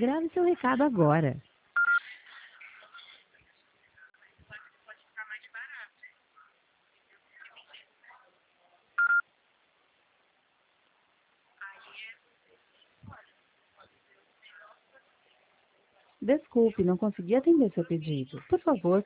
Grave seu recado agora. Desculpe, não consegui atender seu pedido. Por favor,